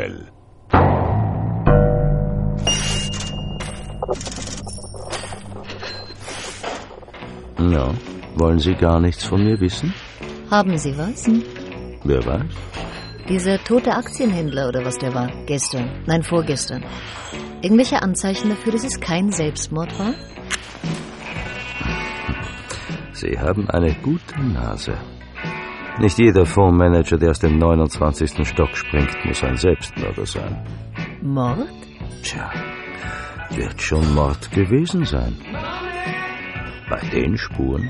schnell. Ja, wollen Sie gar nichts von mir wissen? Haben Sie was? Wer weiß? Dieser tote Aktienhändler oder was der war, nein, vorgestern. Irgendwelche Anzeichen dafür, dass es kein Selbstmord war? Sie haben eine gute Nase. Nicht jeder Fondsmanager, der aus dem 29. Stock springt, muss ein Selbstmörder sein. Mord? Tja, wird schon Mord gewesen sein. Bei den Spuren.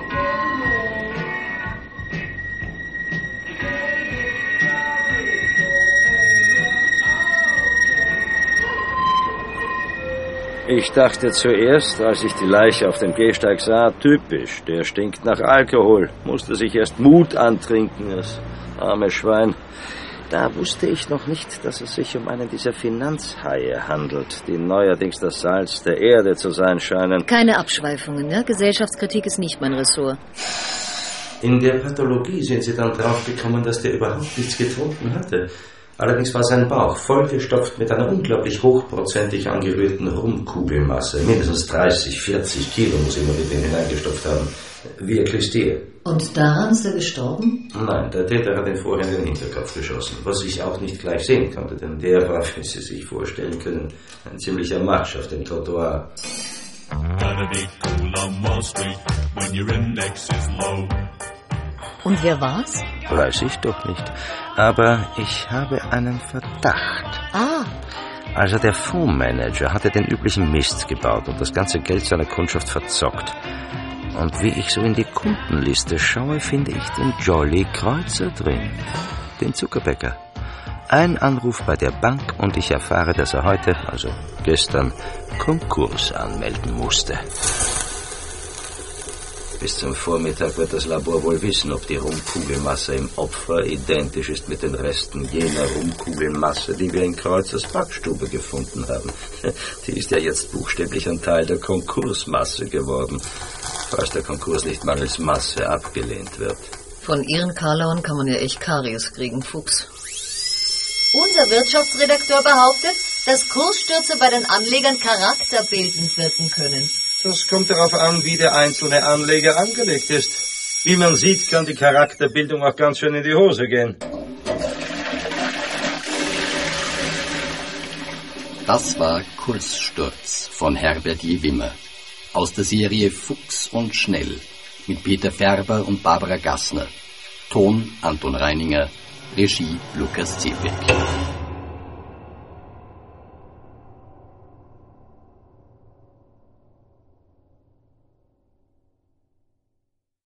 Ich dachte zuerst, als ich die Leiche auf dem Gehsteig sah, typisch, der stinkt nach Alkohol. Musste sich erst Mut antrinken, das arme Schwein. Da wusste ich noch nicht, dass es sich um einen dieser Finanzhaie handelt, die neuerdings das Salz der Erde zu sein scheinen. Keine Abschweifungen, ne? Gesellschaftskritik ist nicht mein Ressort. In der Pathologie sind Sie dann draufgekommen, dass der überhaupt nichts getrunken hatte. Allerdings war sein Bauch vollgestopft mit einer unglaublich hochprozentig angerührten Rumkugelmasse. Mindestens 30, 40 Kilo muss jemand mit denen hineingestopft haben. Wie Klistier. Und daran ist er gestorben? Nein, der Täter hat ihn vorher in den Hinterkopf geschossen, was ich auch nicht gleich sehen konnte, denn der war, wie Sie sich vorstellen können, ein ziemlicher Matsch auf dem Trottoir. Und wer war's? Weiß ich doch nicht. Aber ich habe einen Verdacht. Also der Fondsmanager hatte den üblichen Mist gebaut und das ganze Geld seiner Kundschaft verzockt. Und wie ich so in die Kundenliste schaue, finde ich den Jolly Kreuzer drin. Den Zuckerbäcker. Ein Anruf bei der Bank und ich erfahre, dass er heute, also gestern, Konkurs anmelden musste. Bis zum Vormittag wird das Labor wohl wissen, ob die Rumkugelmasse im Opfer identisch ist mit den Resten jener Rumkugelmasse, die wir in Kreuzers Backstube gefunden haben. Die ist ja jetzt buchstäblich ein Teil der Konkursmasse geworden, falls der Konkurs nicht mangels Masse abgelehnt wird. Von Ihren Karlauern kann man ja echt Karies kriegen, Fuchs. Unser Wirtschaftsredakteur behauptet, dass Kursstürze bei den Anlegern charakterbildend wirken können. Das kommt darauf an, wie der einzelne Anleger angelegt ist. Wie man sieht, kann die Charakterbildung auch ganz schön in die Hose gehen. Das war Kurssturz von Herbert J. Wimmer. Aus der Serie Fuchs und Schnell mit Peter Färber und Barbara Gassner. Ton Anton Reininger, Regie Lukas Zepek.